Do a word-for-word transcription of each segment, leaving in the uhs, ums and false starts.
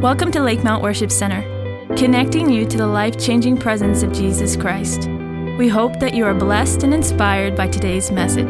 Welcome to Lakemount Worship Center, connecting you to the life-changing presence of Jesus Christ. We hope that you are blessed and inspired by today's message.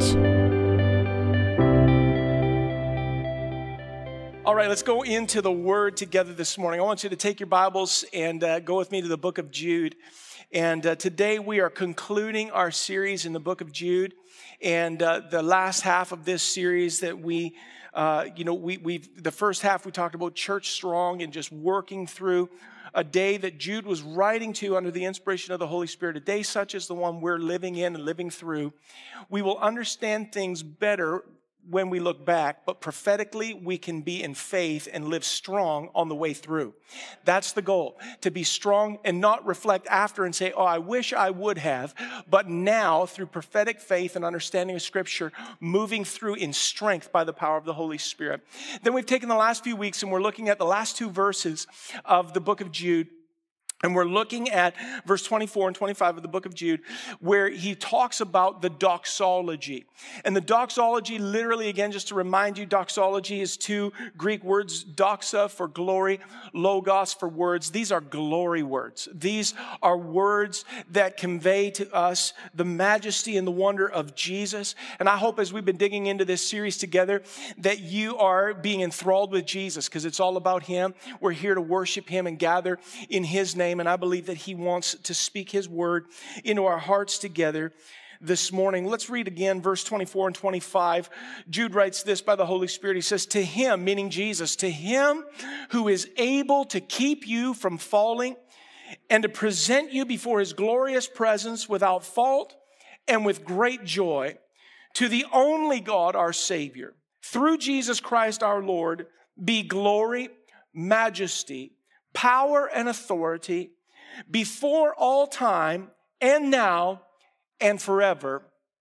All right, let's go into the Word together this morning. I want you to take your Bibles and uh, go with me to the book of Jude. And uh, today we are concluding our series in the book of Jude. And uh, the last half of this series that we, uh, you know, we, we've, the first half we talked about church strong and just working through a day that Jude was writing to under the inspiration of the Holy Spirit, a day such as the one we're living in and living through. We will understand things better when we look back, but prophetically we can be in faith and live strong on the way through. That's the goal, to be strong and not reflect after and say, oh, I wish I would have, but now through prophetic faith and understanding of Scripture, moving through in strength by the power of the Holy Spirit. Then we've taken the last few weeks and we're looking at the last two verses of the book of Jude. And we're looking at verse twenty-four and twenty-five of the book of Jude, where he talks about the doxology. And the doxology, literally, again, just to remind you, doxology is two Greek words, doxa for glory, logos for words. These are glory words. These are words that convey to us the majesty and the wonder of Jesus. And I hope as we've been digging into this series together, that you are being enthralled with Jesus, because it's all about Him. We're here to worship Him and gather in His name. And I believe that He wants to speak His word into our hearts together this morning. Let's read again verse twenty-four and twenty-five. Jude writes this by the Holy Spirit. He says, to Him, meaning Jesus, to Him who is able to keep you from falling and to present you before His glorious presence without fault and with great joy, to the only God, our Savior, through Jesus Christ our Lord, be glory, majesty, power and authority before all time and now and forever.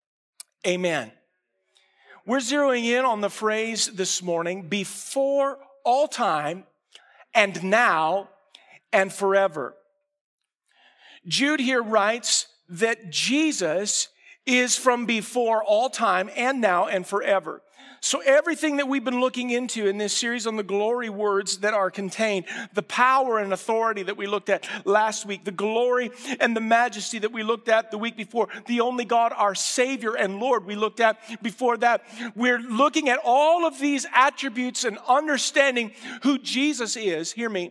Amen. We're zeroing in on the phrase this morning, before all time and now and forever. Jude here writes that Jesus is from before all time and now and forever. So everything that we've been looking into in this series on the glory words that are contained, the power and authority that we looked at last week, the glory and the majesty that we looked at the week before, the only God, our Savior and Lord, we looked at before that. We're looking at all of these attributes and understanding who Jesus is. Hear me.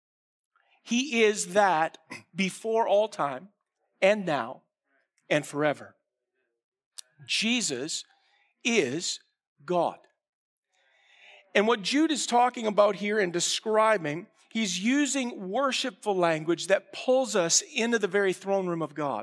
He is that before all time and now and forever. Jesus is God. And what Jude is talking about here and describing, he's using worshipful language that pulls us into the very throne room of God.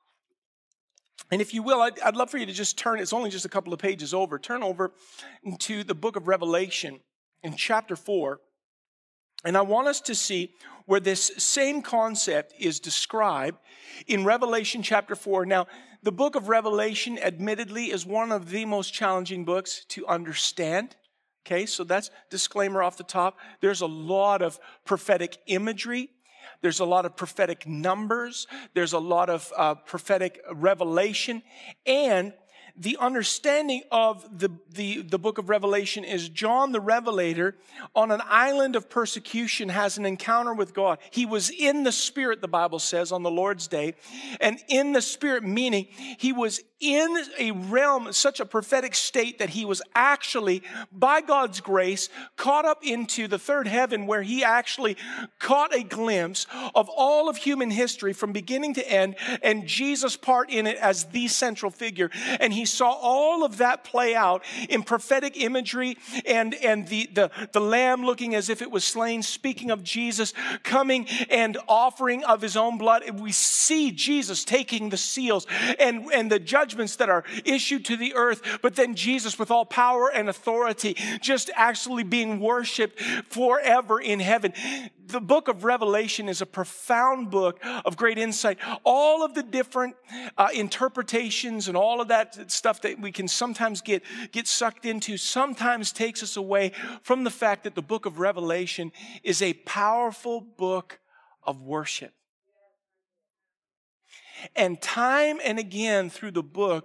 And if you will, I'd, I'd love for you to just turn, it's only just a couple of pages over, turn over into the book of Revelation in chapter four. And I want us to see where this same concept is described in Revelation chapter four. Now, the book of Revelation, admittedly, is one of the most challenging books to understand. Okay, so that's disclaimer off the top. There's a lot of prophetic imagery. There's a lot of prophetic numbers. There's a lot of uh, prophetic revelation. And the understanding of the, the, the book of Revelation is John the Revelator on an island of persecution has an encounter with God. He was in the Spirit, the Bible says, on the Lord's day. And in the Spirit, meaning he was in a realm, such a prophetic state that he was actually, by God's grace, caught up into the third heaven, where he actually caught a glimpse of all of human history from beginning to end, and Jesus' part in it as the central figure. And he saw all of that play out in prophetic imagery, and, and the, the, the lamb looking as if it was slain, speaking of Jesus coming and offering of his own blood. And we see Jesus taking the seals and, and the judgments that are issued to the earth, but then Jesus with all power and authority just actually being worshiped forever in heaven. The book of Revelation is a profound book of great insight. All of the different uh, interpretations and all of that stuff that we can sometimes get, get sucked into sometimes takes us away from the fact that the book of Revelation is a powerful book of worship. And time and again through the book,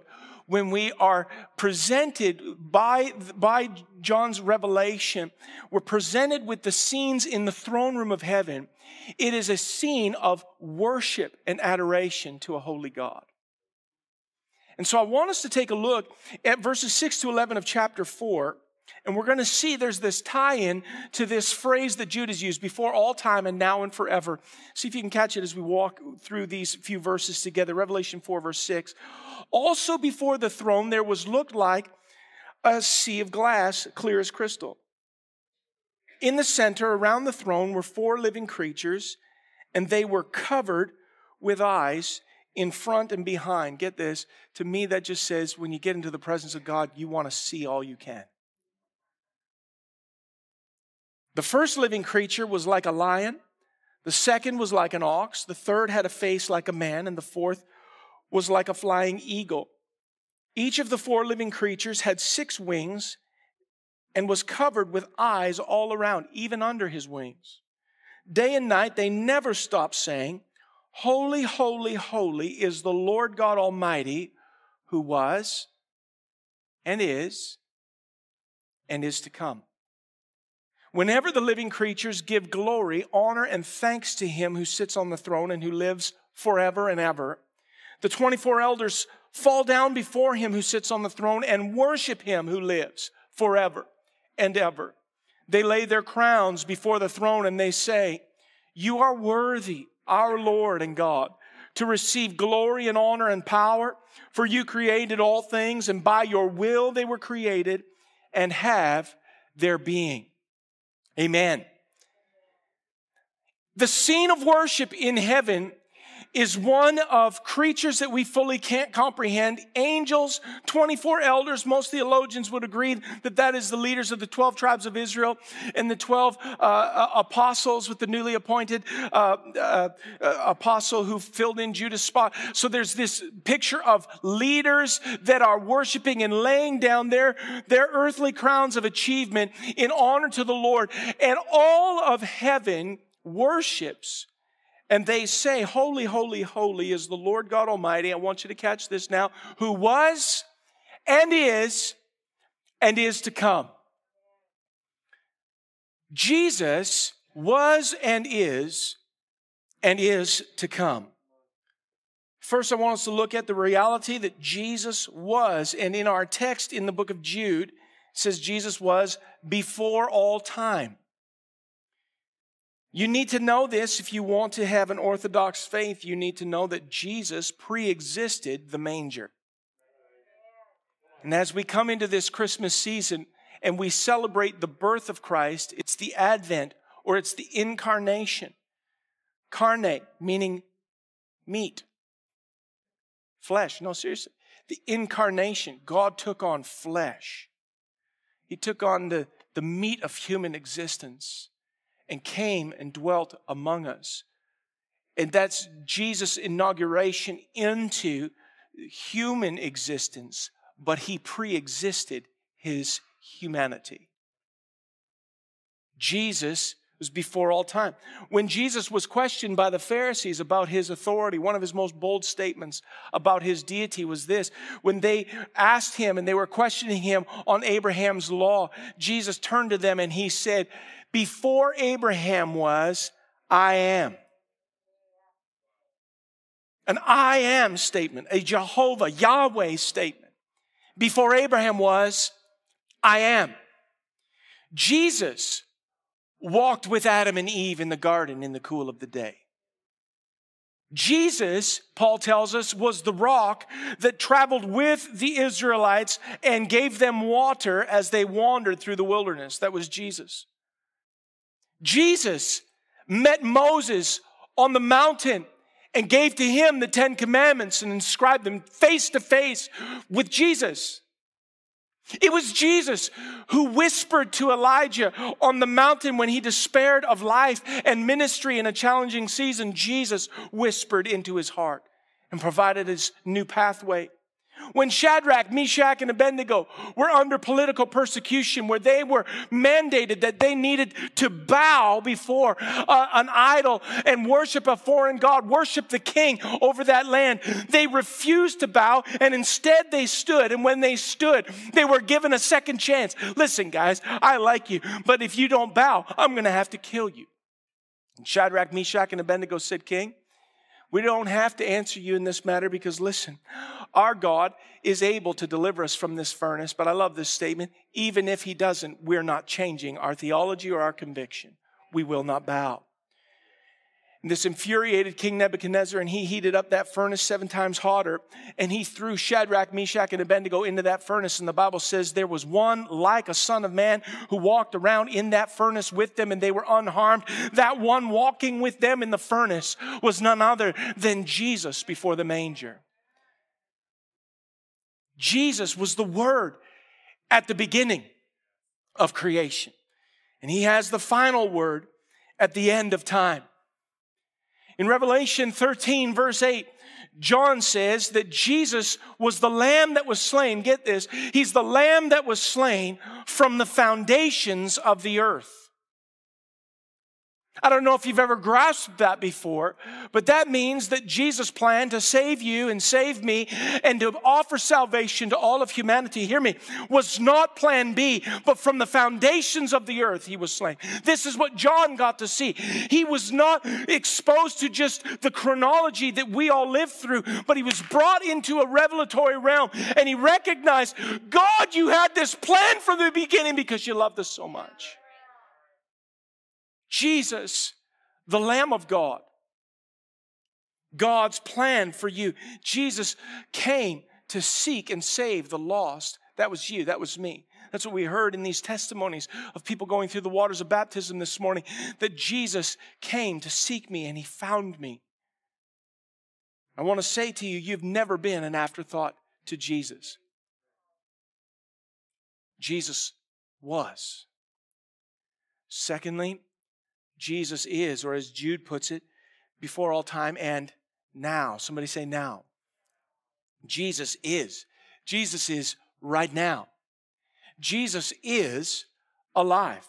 when we are presented by, by John's revelation, we're presented with the scenes in the throne room of heaven. It is a scene of worship and adoration to a holy God. And so I want us to take a look at verses six to eleven of chapter four. And we're going to see there's this tie-in to this phrase that Jude has used, before all time and now and forever. See if you can catch it as we walk through these few verses together. Revelation four, verse six. Also before the throne there was looked like a sea of glass, clear as crystal. In the center, around the throne, were four living creatures, and they were covered with eyes in front and behind. Get this. To me, that just says when you get into the presence of God, you want to see all you can. The first living creature was like a lion. The second was like an ox. The third had a face like a man. And the fourth was like a flying eagle. Each of the four living creatures had six wings and was covered with eyes all around, even under his wings. Day and night they never stopped saying, Holy, holy, holy is the Lord God Almighty, who was and is and is to come. Whenever the living creatures give glory, honor, and thanks to him who sits on the throne and who lives forever and ever, the twenty-four elders fall down before him who sits on the throne and worship him who lives forever and ever. They lay their crowns before the throne and they say, You are worthy, our Lord and God, to receive glory and honor and power, for you created all things, and by your will they were created and have their being. Amen. The scene of worship in heaven is one of creatures that we fully can't comprehend. Angels, twenty-four elders. Most theologians would agree that that is the leaders of the twelve tribes of Israel and the twelve uh, apostles with the newly appointed uh, uh, uh, apostle who filled in Judas' spot. So there's this picture of leaders that are worshiping and laying down their, their earthly crowns of achievement in honor to the Lord. And all of heaven worships. And they say, Holy, holy, holy is the Lord God Almighty. I want you to catch this now. Who was and is and is to come. Jesus was and is and is to come. First, I want us to look at the reality that Jesus was. And in our text in the book of Jude, it says Jesus was before all time. You need to know this if you want to have an orthodox faith. You need to know that Jesus pre-existed the manger. And as we come into this Christmas season and we celebrate the birth of Christ, it's the Advent or it's the incarnation. Carne, meaning meat. Flesh. No, seriously. The incarnation. God took on flesh. He took on the, the meat of human existence and came and dwelt among us. And that's Jesus' inauguration into human existence, but he pre-existed his humanity. Jesus was before all time. When Jesus was questioned by the Pharisees about his authority, one of his most bold statements about his deity was this. When they asked him and they were questioning him on Abraham's law, Jesus turned to them and he said, Before Abraham was, I am. An I am statement, a Jehovah, Yahweh statement. Before Abraham was, I am. Jesus walked with Adam and Eve in the garden in the cool of the day. Jesus, Paul tells us, was the rock that traveled with the Israelites and gave them water as they wandered through the wilderness. That was Jesus. Jesus met Moses on the mountain and gave to him the Ten Commandments and inscribed them face to face with Jesus. It was Jesus who whispered to Elijah on the mountain when he despaired of life and ministry in a challenging season. Jesus whispered into his heart and provided his new pathway. When Shadrach, Meshach, and Abednego were under political persecution, where they were mandated that they needed to bow before uh, an idol and worship a foreign god, worship the king over that land, they refused to bow, and instead they stood. And when they stood, they were given a second chance. Listen, guys, I like you, but if you don't bow, I'm going to have to kill you. And Shadrach, Meshach, and Abednego said, King, we don't have to answer you in this matter because, listen, our God is able to deliver us from this furnace. But I love this statement. Even if he doesn't, we're not changing our theology or our conviction. We will not bow. And this infuriated King Nebuchadnezzar, and he heated up that furnace seven times hotter, and he threw Shadrach, Meshach, and Abednego into that furnace. And the Bible says there was one like a son of man who walked around in that furnace with them, and they were unharmed. That one walking with them in the furnace was none other than Jesus before the manger. Jesus was the Word at the beginning of creation, and he has the final word at the end of time. In Revelation thirteen, verse eight, John says that Jesus was the lamb that was slain. Get this. He's the lamb that was slain from the foundations of the earth. I don't know if you've ever grasped that before, but that means that Jesus planned to save you and save me and to offer salvation to all of humanity. Hear me. Was not plan B, but from the foundations of the earth he was slain. This is what John got to see. He was not exposed to just the chronology that we all live through, but he was brought into a revelatory realm, and he recognized, God, you had this plan from the beginning because you loved us so much. Jesus, the Lamb of God, God's plan for you. Jesus came to seek and save the lost. That was you. That was me. That's what we heard in these testimonies of people going through the waters of baptism this morning, that Jesus came to seek me and he found me. I want to say to you, you've never been an afterthought to Jesus. Jesus was. Secondly, Jesus is, or as Jude puts it, before all time and now. Somebody say now. Jesus is. Jesus is right now. Jesus is alive.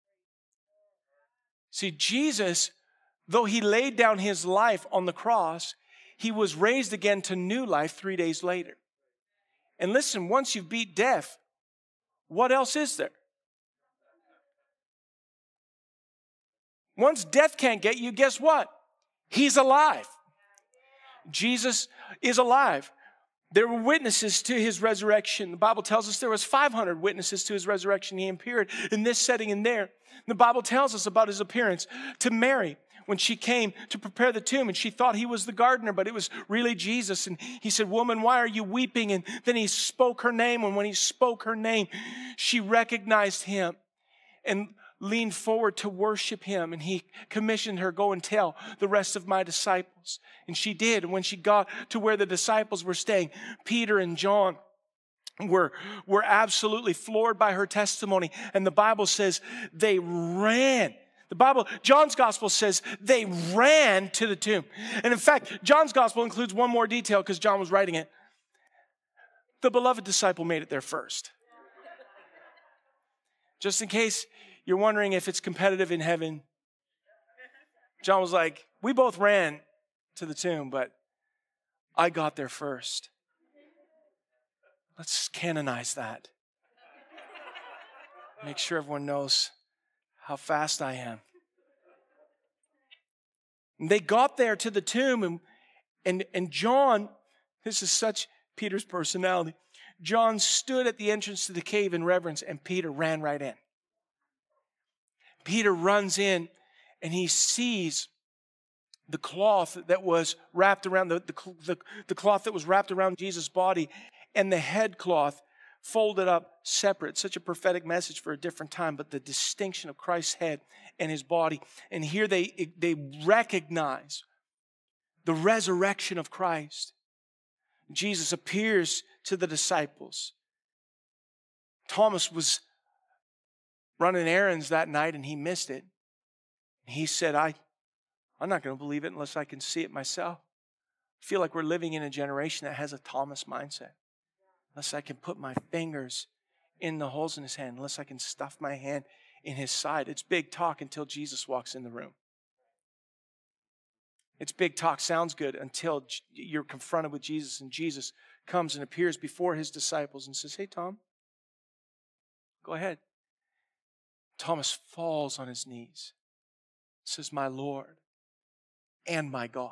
See, Jesus, though he laid down his life on the cross, he was raised again to new life three days later. And listen, once you've beat death, what else is there? Once death can't get you, guess what? He's alive. Jesus is alive. There were witnesses to his resurrection. The Bible tells us there was five hundred witnesses to his resurrection. He appeared in this setting and there. The Bible tells us about his appearance to Mary when she came to prepare the tomb, and she thought he was the gardener, but it was really Jesus. And he said, "Woman, why are you weeping?" And then he spoke her name, and when he spoke her name, she recognized him and leaned forward to worship him, and he commissioned her, "Go and tell the rest of my disciples." And she did. And when she got to where the disciples were staying, Peter and John were, were absolutely floored by her testimony. And the Bible says they ran. The Bible, John's gospel says they ran to the tomb. And in fact, John's gospel includes one more detail because John was writing it. The beloved disciple made it there first. Just in case you're wondering if it's competitive in heaven, John was like, we both ran to the tomb, but I got there first. Let's canonize that. Make sure everyone knows how fast I am. And they got there to the tomb, and, and, and John, this is such Peter's personality, John stood at the entrance to the cave in reverence, and Peter ran right in. Peter runs in, and he sees the cloth that was wrapped around, the, the, the, the cloth that was wrapped around Jesus' body, and the head cloth folded up separate. Such a prophetic message for a different time, but the distinction of Christ's head and his body. And here they, they recognize the resurrection of Christ. Jesus appears to the disciples. Thomas was running errands that night and he missed it. He said, I, I'm not going to believe it unless I can see it myself. I feel like we're living in a generation that has a Thomas mindset. unless I can put my fingers in the holes in his hand, unless I can stuff my hand in his side. It's big talk until Jesus walks in the room. It's big talk, sounds good, until you're confronted with Jesus and Jesus comes and appears before his disciples and says, hey, Tom, go ahead. Thomas falls on his knees, says, my Lord and my God.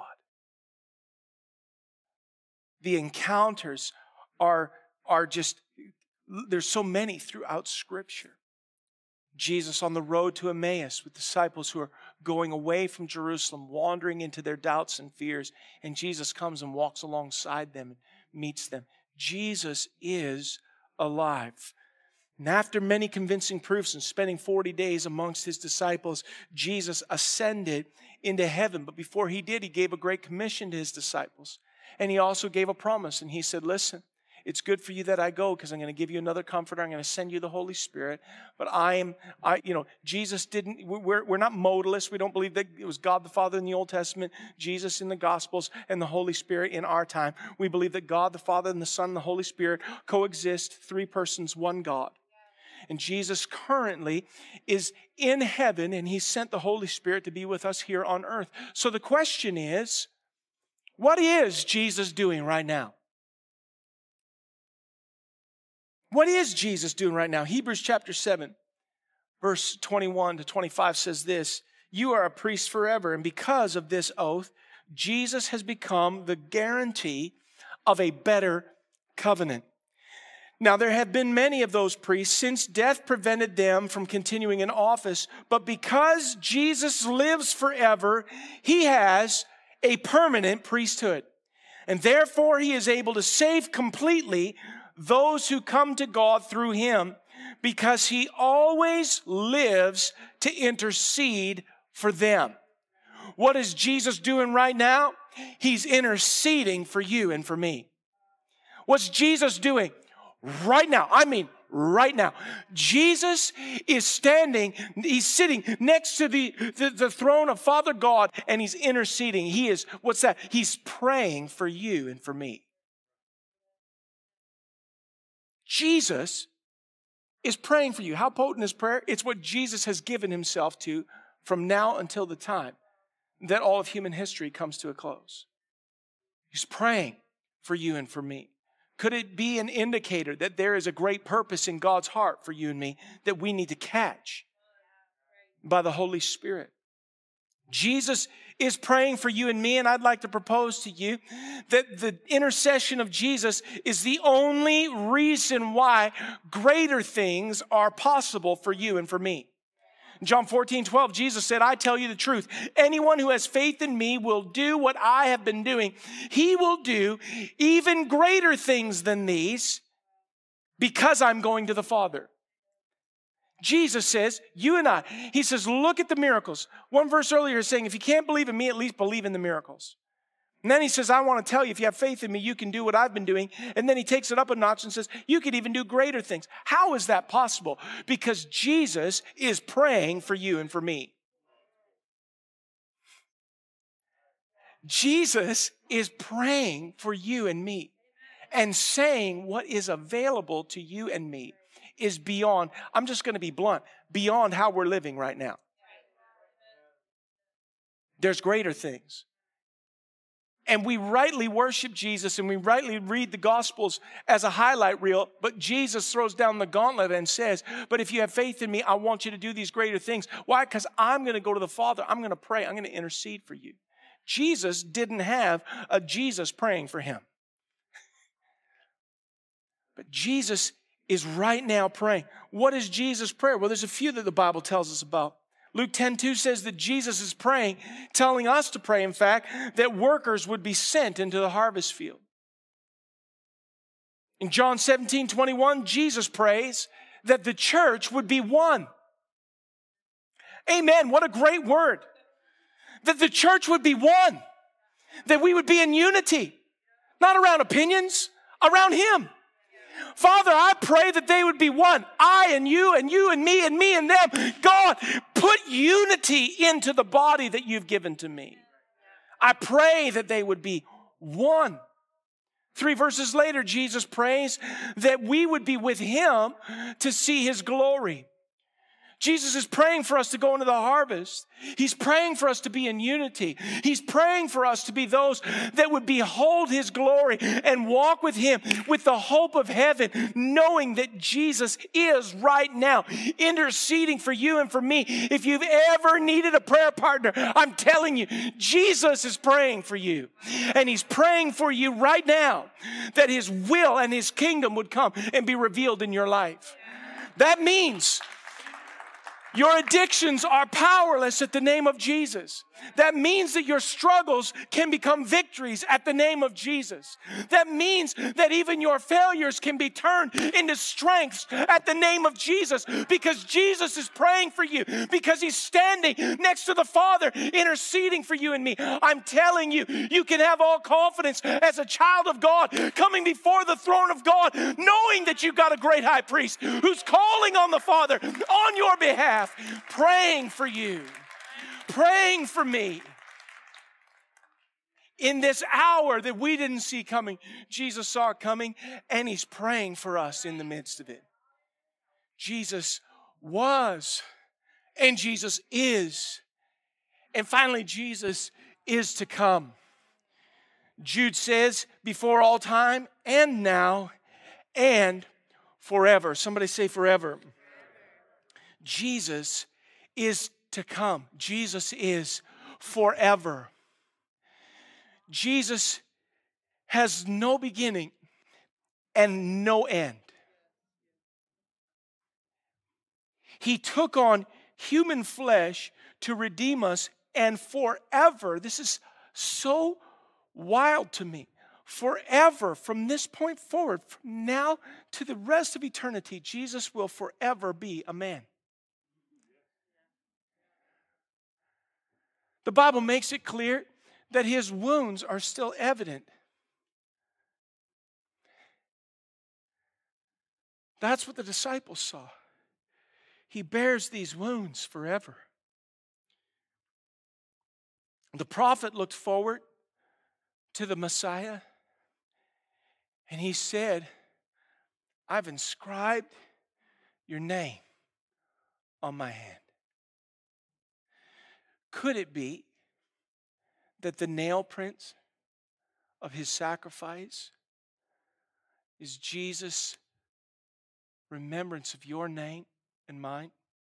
The encounters are, are just, there's so many throughout Scripture. Jesus on the road to Emmaus with disciples who are going away from Jerusalem, wandering into their doubts and fears, and Jesus comes and walks alongside them and meets them. Jesus is alive. And after many convincing proofs and spending forty days amongst his disciples, Jesus ascended into heaven. But before he did, he gave a great commission to his disciples. And he also gave a promise. And he said, listen, it's good for you that I go because I'm going to give you another comforter. I'm going to send you the Holy Spirit. But I am, I, you know, Jesus didn't, we're, we're not modalists. We don't believe that it was God the Father in the Old Testament, Jesus in the Gospels, and the Holy Spirit in our time. We believe that God the Father and the Son and the Holy Spirit coexist, three persons, one God. And Jesus currently is in heaven, and he sent the Holy Spirit to be with us here on earth. So the question is, what is Jesus doing right now? What is Jesus doing right now? Hebrews chapter seven, verse twenty-one to twenty-five says this, you are a priest forever, and because of this oath, Jesus has become the guarantee of a better covenant. Now, there have been many of those priests since death prevented them from continuing in office, but because Jesus lives forever, he has a permanent priesthood. And therefore, he is able to save completely those who come to God through him, because he always lives to intercede for them. What is Jesus doing right now? He's interceding for you and for me. What's Jesus doing right now? I mean, right now. Jesus is standing, he's sitting next to the, the, the throne of Father God, and he's interceding. He is, what's that? He's praying for you and for me. Jesus is praying for you. How potent is prayer? It's what Jesus has given himself to from now until the time that all of human history comes to a close. He's praying for you and for me. Could it be an indicator that there is a great purpose in God's heart for you and me that we need to catch by the Holy Spirit? Jesus is praying for you and me, and I'd like to propose to you that the intercession of Jesus is the only reason why greater things are possible for you and for me. In John fourteen twelve, Jesus said, I tell you the truth. Anyone who has faith in me will do what I have been doing. He will do even greater things than these because I'm going to the Father. Jesus says, you and I, he says, look at the miracles. One verse earlier is saying, if you can't believe in me, at least believe in the miracles. And then he says, I want to tell you, if you have faith in me, you can do what I've been doing. And then he takes it up a notch and says, you could even do greater things. How is that possible? Because Jesus is praying for you and for me. Jesus is praying for you and me and saying what is available to you and me is beyond, I'm just going to be blunt, beyond how we're living right now. There's greater things. And we rightly worship Jesus and we rightly read the Gospels as a highlight reel, but Jesus throws down the gauntlet and says, but if you have faith in me, I want you to do these greater things. Why? Because I'm going to go to the Father. I'm going to pray. I'm going to intercede for you. Jesus didn't have a Jesus praying for him. But Jesus is right now praying. What is Jesus' prayer? Well, there's a few that the Bible tells us about. Luke ten two says that Jesus is praying, telling us to pray, in fact, that workers would be sent into the harvest field. In John seventeen twenty-one, Jesus prays that the church would be one. Amen. What a great word. That the church would be one. That we would be in unity. Not around opinions, around him. Father, I pray that they would be one. I and you and you and me and me and them. God, put unity into the body that you've given to me. I pray that they would be one. Three verses later, Jesus prays that we would be with him to see his glory. Jesus is praying for us to go into the harvest. He's praying for us to be in unity. He's praying for us to be those that would behold his glory and walk with him with the hope of heaven, knowing that Jesus is right now interceding for you and for me. If you've ever needed a prayer partner, I'm telling you, Jesus is praying for you. And he's praying for you right now that his will and his kingdom would come and be revealed in your life. That means your addictions are powerless at the name of Jesus. That means that your struggles can become victories at the name of Jesus. That means that even your failures can be turned into strengths at the name of Jesus, because Jesus is praying for you, because he's standing next to the Father interceding for you and me. I'm telling you, you can have all confidence as a child of God coming before the throne of God, knowing that you've got a great high priest who's calling on the Father on your behalf, praying for you. Praying for me. In this hour that we didn't see coming, Jesus saw it coming, and he's praying for us in the midst of it. Jesus was, and Jesus is, and finally Jesus is to come. Jude says, before all time, and now, and forever. Somebody say forever. Jesus is to come. Jesus is forever. Jesus has no beginning and no end. He took on human flesh to redeem us, and forever, this is so wild to me, forever, from this point forward, from now to the rest of eternity, Jesus will forever be a man. The Bible makes it clear that his wounds are still evident. That's what the disciples saw. He bears these wounds forever. The prophet looked forward to the Messiah, and he said, I've inscribed your name on my hand. Could it be that the nail prints of his sacrifice is Jesus' remembrance of your name and mine?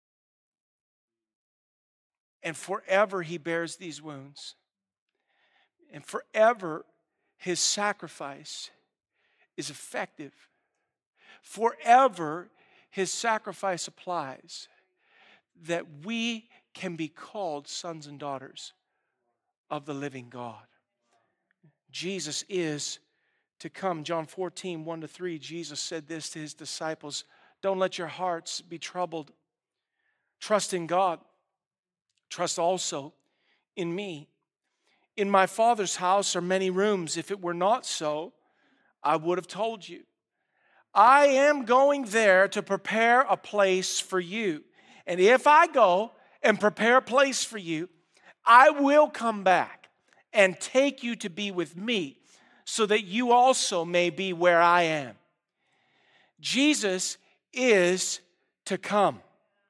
And forever he bears these wounds. And forever his sacrifice is effective. Forever his sacrifice applies, that we can be called sons and daughters of the living God. Jesus is to come. John fourteen, one to three, Jesus said this to his disciples, don't let your hearts be troubled. Trust in God. Trust also in me. In my Father's house are many rooms. If it were not so, I would have told you. I am going there to prepare a place for you. And if I go and prepare a place for you, I will come back and take you to be with me, so that you also may be where I am. Jesus is to come.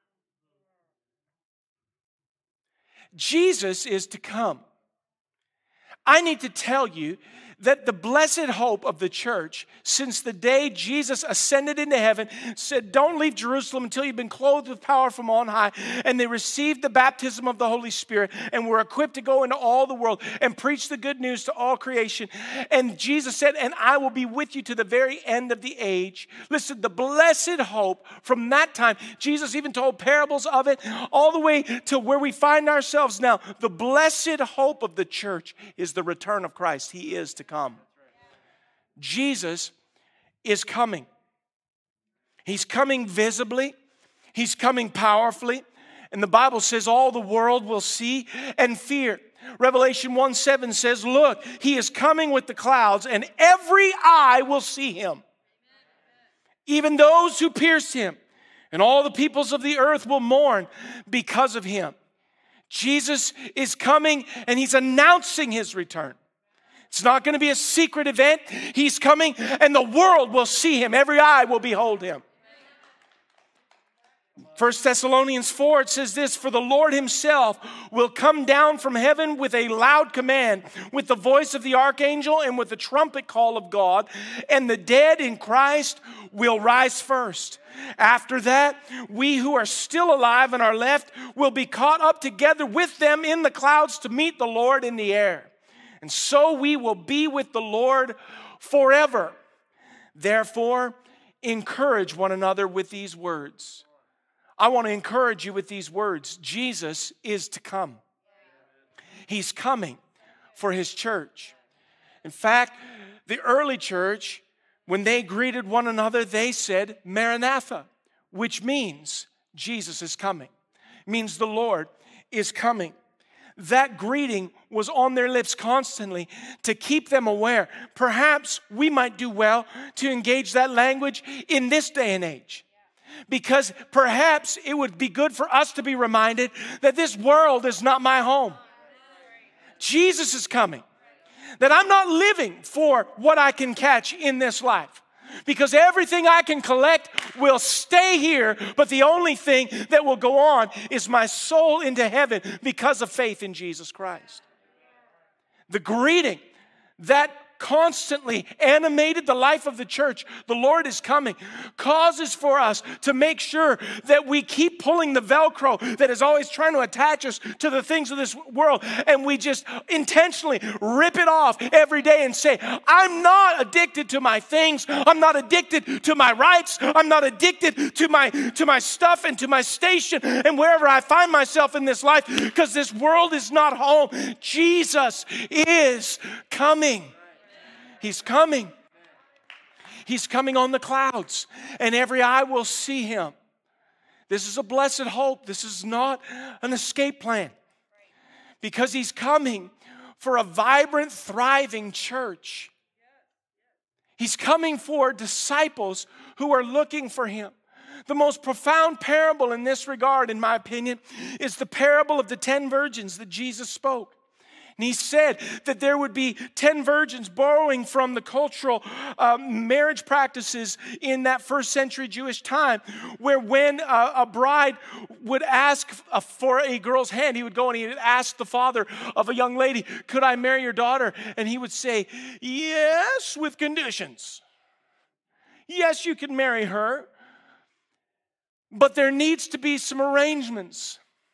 Jesus is to come. I need to tell you that the blessed hope of the church, since the day Jesus ascended into heaven, said, don't leave Jerusalem until you've been clothed with power from on high. And they received the baptism of the Holy Spirit and were equipped to go into all the world and preach the good news to all creation. And Jesus said, and I will be with you to the very end of the age. Listen, the blessed hope from that time, Jesus even told parables of it, all the way to where we find ourselves now. The blessed hope of the church is the return of Christ. He is to come. Jesus is coming. He's coming visibly. He's coming powerfully. And the Bible says all the world will see and fear. Revelation one seven says, look, he is coming with the clouds, and every eye will see him. Even those who pierced him. And all the peoples of the earth will mourn because of him. Jesus is coming, and he's announcing his return. It's not going to be a secret event. He's coming, and the world will see him. Every eye will behold him. First Thessalonians four, it says this, for the Lord himself will come down from heaven with a loud command, with the voice of the archangel and with the trumpet call of God, and the dead in Christ will rise first. After that, we who are still alive and are left will be caught up together with them in the clouds to meet the Lord in the air. And so we will be with the Lord forever. Therefore, encourage one another with these words. I want to encourage you with these words. Jesus is to come. He's coming for his church. In fact, the early church, when they greeted one another, they said, Maranatha, which means Jesus is coming. It means the Lord is coming. That greeting was on their lips constantly to keep them aware. Perhaps we might do well to engage that language in this day and age. Because perhaps it would be good for us to be reminded that this world is not my home. Jesus is coming. That I'm not living for what I can catch in this life. Because everything I can collect will stay here, but the only thing that will go on is my soul into heaven because of faith in Jesus Christ. The greeting that constantly animated the life of the church, the Lord is coming, causes for us to make sure that we keep pulling the Velcro that is always trying to attach us to the things of this world, and we just intentionally rip it off every day and say, I'm not addicted to my things, I'm not addicted to my rights, I'm not addicted to my to my stuff and to my station and wherever I find myself in this life, because this world is not home. Jesus is coming. He's coming. He's coming on the clouds, and every eye will see him. This is a blessed hope. This is not an escape plan, because he's coming for a vibrant, thriving church. He's coming for disciples who are looking for him. The most profound parable in this regard, in my opinion, is the parable of the ten virgins that Jesus spoke. And he said that there would be ten virgins, borrowing from the cultural uh, marriage practices in that first century Jewish time, where when uh, a bride would ask uh, for a girl's hand, he would go and he would ask the father of a young lady, could I marry your daughter? And he would say, yes, with conditions. Yes, you can marry her, but there needs to be some arrangements.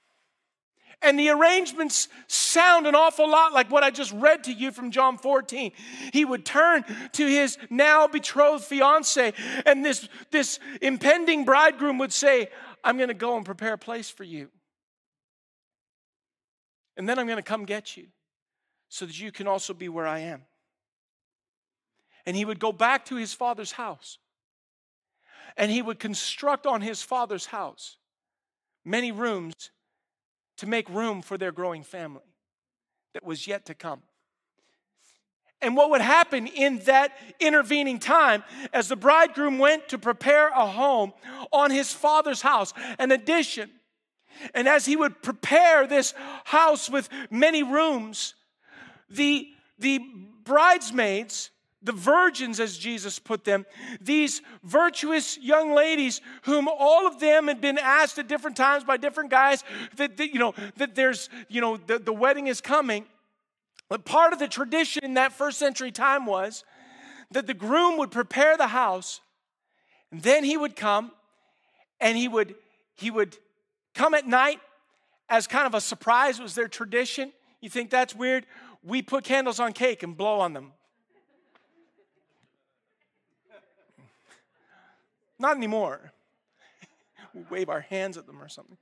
And the arrangements sound an awful lot like what I just read to you from John fourteen. He would turn to his now betrothed fiance, and this, this impending bridegroom would say, I'm going to go and prepare a place for you. And then I'm going to come get you so that you can also be where I am. And he would go back to his father's house. And he would construct on his father's house many rooms to make room for their growing family that was yet to come. And what would happen in that intervening time, as the bridegroom went to prepare a home on his father's house, an addition, and as he would prepare this house with many rooms, the, the bridesmaids, the virgins, as Jesus put them, these virtuous young ladies whom all of them had been asked at different times by different guys that, that you know, that there's, you know, the, the wedding is coming. But part of the tradition in that first century time was that the groom would prepare the house, and then he would come, and he would, he would come at night as kind of a surprise. It was their tradition. You think that's weird? We put candles on cake and blow on them. Not anymore. We wave our hands at them or something.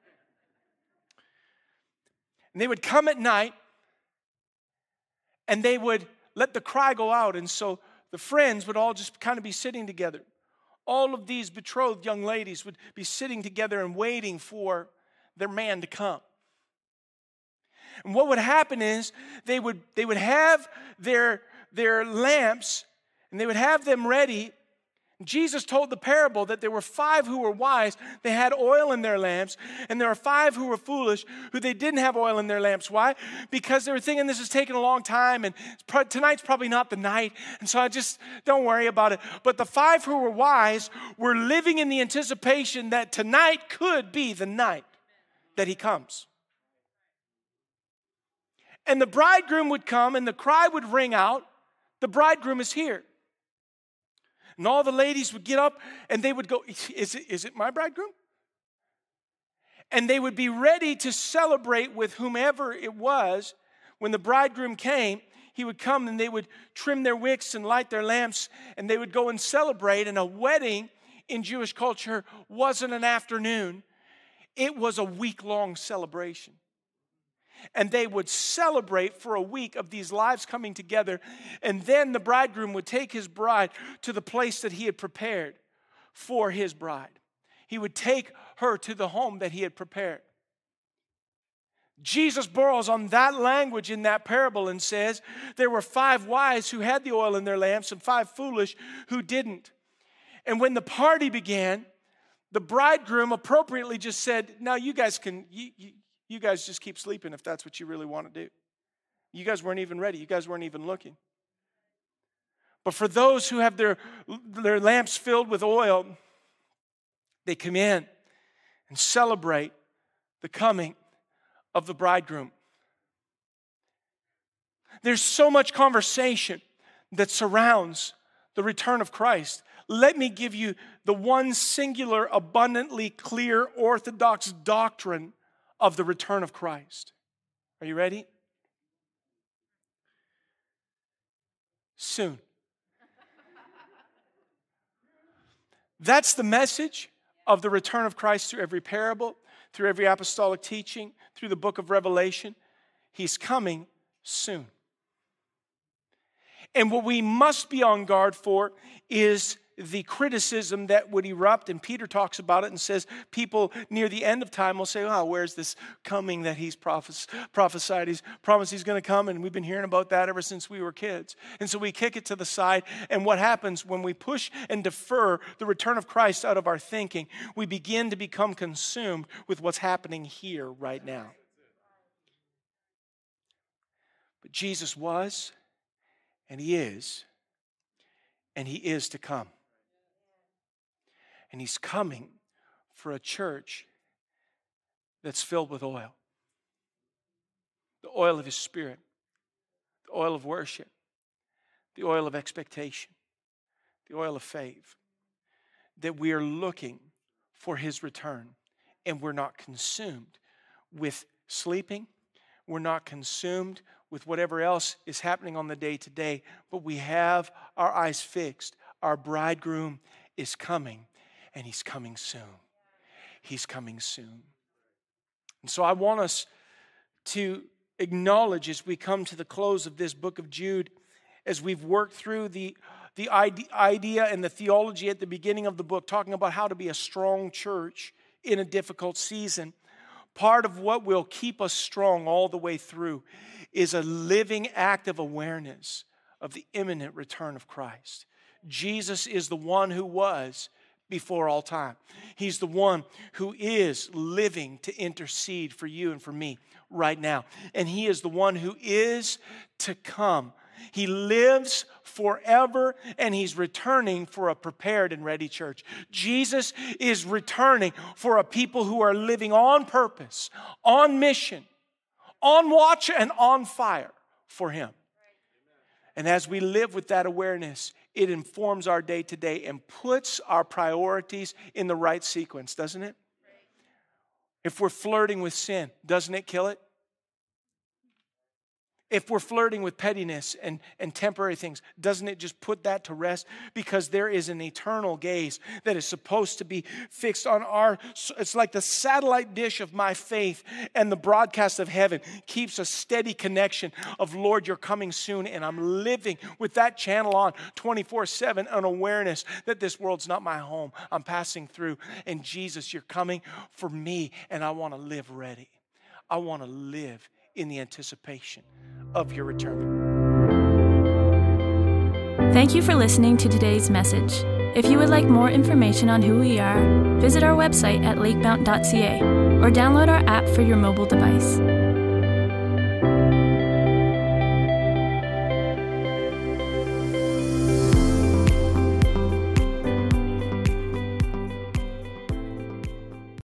And they would come at night, and they would let the cry go out. And so the friends would all just kind of be sitting together. All of these betrothed young ladies would be sitting together and waiting for their man to come. And what would happen is they would, they would have their, their lamps, and they would have them ready. Jesus told the parable that there were five who were wise. They had oil in their lamps. And there were five who were foolish, who they didn't have oil in their lamps. Why? Because they were thinking this is taking a long time and tonight's probably not the night. And so I just don't worry about it. But the five who were wise were living in the anticipation that tonight could be the night that he comes. And the bridegroom would come and the cry would ring out, the bridegroom is here. And all the ladies would get up and they would go, is it, is it my bridegroom? And they would be ready to celebrate with whomever it was. When the bridegroom came, he would come and they would trim their wicks and light their lamps and they would go and celebrate. And a wedding in Jewish culture wasn't an afternoon. It was a week-long celebration. And they would celebrate for a week of these lives coming together. And then the bridegroom would take his bride to the place that he had prepared for his bride. He would take her to the home that he had prepared. Jesus borrows on that language in that parable and says there were five wise who had the oil in their lamps and five foolish who didn't. And when the party began, the bridegroom appropriately just said, now you guys can... You, you, You guys just keep sleeping if that's what you really want to do. You guys weren't even ready. You guys weren't even looking. But for those who have their, their lamps filled with oil, they come in and celebrate the coming of the bridegroom. There's so much conversation that surrounds the return of Christ. Let me give you the one singular, abundantly clear, orthodox doctrine of the return of Christ. Are you ready? Soon. That's the message of the return of Christ through every parable, through every apostolic teaching, through the book of Revelation. He's coming soon. And what we must be on guard for is the criticism that would erupt, and Peter talks about it and says people near the end of time will say, oh, where's this coming that he's prophes- prophesied? He's promised he's going to come, and we've been hearing about that ever since we were kids. And so we kick it to the side, and what happens when we push and defer the return of Christ out of our thinking, we begin to become consumed with what's happening here right now. But Jesus was, and he is, and he is to come. And he's coming for a church that's filled with oil. The oil of his Spirit. The oil of worship. The oil of expectation. The oil of faith. That we are looking for his return. And we're not consumed with sleeping. We're not consumed with whatever else is happening on the day to day. But we have our eyes fixed. Our bridegroom is coming. And he's coming soon. He's coming soon. And so I want us to acknowledge as we come to the close of this book of Jude, as we've worked through the, the idea and the theology at the beginning of the book, talking about how to be a strong church in a difficult season. Part of what will keep us strong all the way through is a living active awareness of the imminent return of Christ. Jesus is the one who was before all time. He's the one who is living to intercede for you and for me right now. And he is the one who is to come. He lives forever, and he's returning for a prepared and ready church. Jesus is returning for a people who are living on purpose, on mission, on watch, and on fire for him. And as we live with that awareness, it informs our day to day and puts our priorities in the right sequence, doesn't it? If we're flirting with sin, doesn't it kill it? If we're flirting with pettiness and, and temporary things, doesn't it just put that to rest? Because there is an eternal gaze that is supposed to be fixed on our, it's like the satellite dish of my faith, and the broadcast of heaven keeps a steady connection of, Lord, you're coming soon, and I'm living with that channel on twenty-four seven, an awareness that this world's not my home. I'm passing through, and Jesus, you're coming for me, and I want to live ready. I want to live in the anticipation of your return. Thank you for listening to today's message. If you would like more information on who we are, visit our website at lakemount dot c a or download our app for your mobile device.